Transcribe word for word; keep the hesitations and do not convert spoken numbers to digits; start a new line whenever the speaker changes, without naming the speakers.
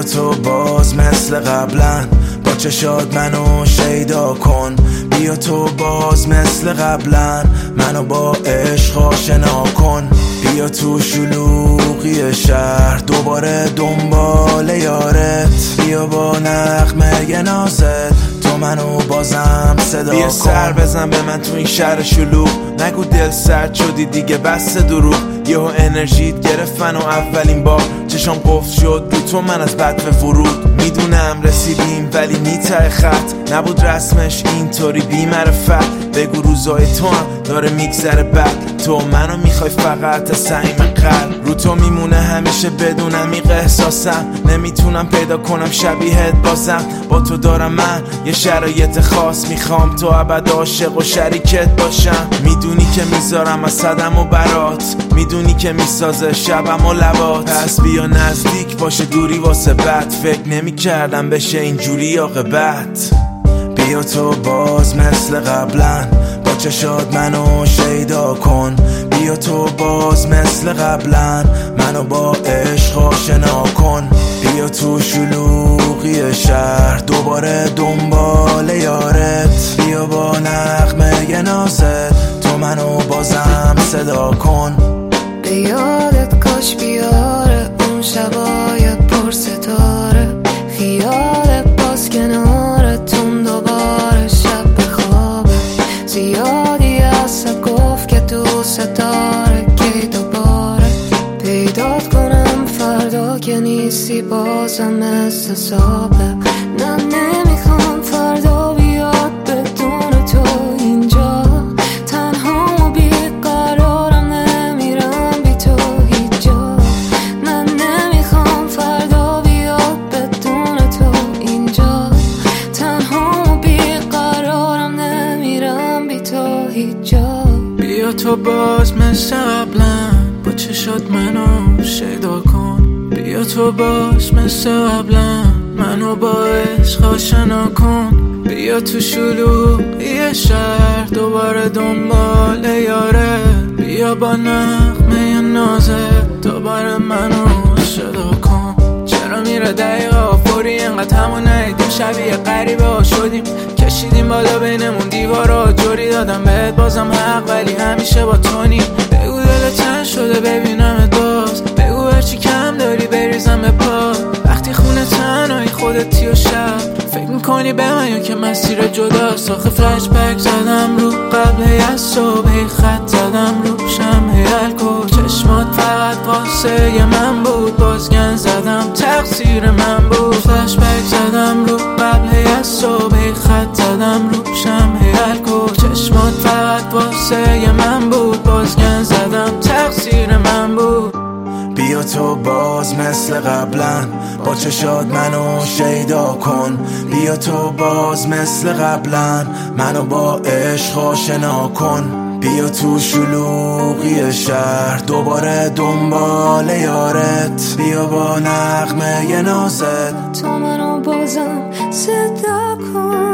تو باز مثل قبلا با چشات منو شیدا کن. بیا تو باز مثل قبلا منو با عشق آشنا کن. بیا تو شلوغی شهر دوباره دنبال یارت. بیا با نغمه نازت تو منو بازم صدا کن. بیا سر بزن به من تو این شهر شلوغ. نگو دل سرد شدی دیگه بس دروغ. یهو انرژیت گرفت منو اولین بار چشام قفل شد رو تو من از بد به ورود. میدونم رسیدیم ولی نیته خط نبود رسمش اینطوری بی معرفت. بگو روزای تو هم داره میگذره بد. تو منو میخوای فقط سعیم قلب. رو تو میمونه همیشه بدون عمیق احساسم. نمیتونم پیدا کنم شبیهت بازم. با تو دارم من یه شرایط خاص. میخوام تو ابد عاشق و شریکت باشم. میدونی که میذارم از صدم و برات. میدونی که میسازه شبم و لبات. پس بیا نزدیک باشه دوری واسه بد. فکر نمی کردم بشه اینجوری عاقبت. بیا تو باز مثل قبلا با چشات منو شیدا کن. بیا تو باز مثل قبلا منو با عشق آشنا کن. بیا تو شلوغی شهر دوباره دنبال یارت. بیا با نغمه نازت تو منو بازم صدا کن.
به یادت کاش بیاره اون شبای پر ستاره. خیالت باز کنارتون دوباره شب بخوابه. زیادی اصلا گفت که دوست داره که دوباره پیدات کنم فردا که نیستی بازم مثل صابه. نه نمیخوام فردا بیاد بدون تو اینجا. تنها و بیقرارم نمیرم بی تو هیچ جا. نه نمیخوام فردا بیاد بدون تو اینجا. تنها و بیقرارم نمیرم بی تو هیچ جا.
بیا تو باز مثل قبلا با چشات منو شیدا کن. بیا تو باز مثل قبلا منو با عشق آشنا کن. بیا تو شلوغی شهر دوباره دنبال یاره. بیا با نغمه نازت دوباره منو صدا کن. چرا میره دقیقا فوری انقدر همون نیدیم شبیه غریبه ها شدیم. کشیدیم بالا بینمون دیوارا جوری دادم بهت بازم حق ولی همیشه با تو نیم. بگو دل تن شده ببینم باز. بگو هرچی کم داری بریزم به پا. وقتی خونه تنهایی خودتی و شب فکر میکنی به من یا که مسیر جداست. آخه فلش بک زدم رو قبل از صبح خط زدم رو شمع الکل. چشمات فقط واسه من بود بازگن زدم تقصیر من بود. فلش بک زدم رو قبل از صبح خط زدم رو شمع الکل. چشمات فقط واسه من بود بازگن زدم تقصیر من بود.
بیا تو باز مثل قبلا با چشات منو شیدا کن. بیا تو باز مثل قبلا منو با عشق آشنا کن. بیا تو شلوغی شهر دوباره دنبال یارت. بیا با نغمه نازت
تو منو بازم صدا کن.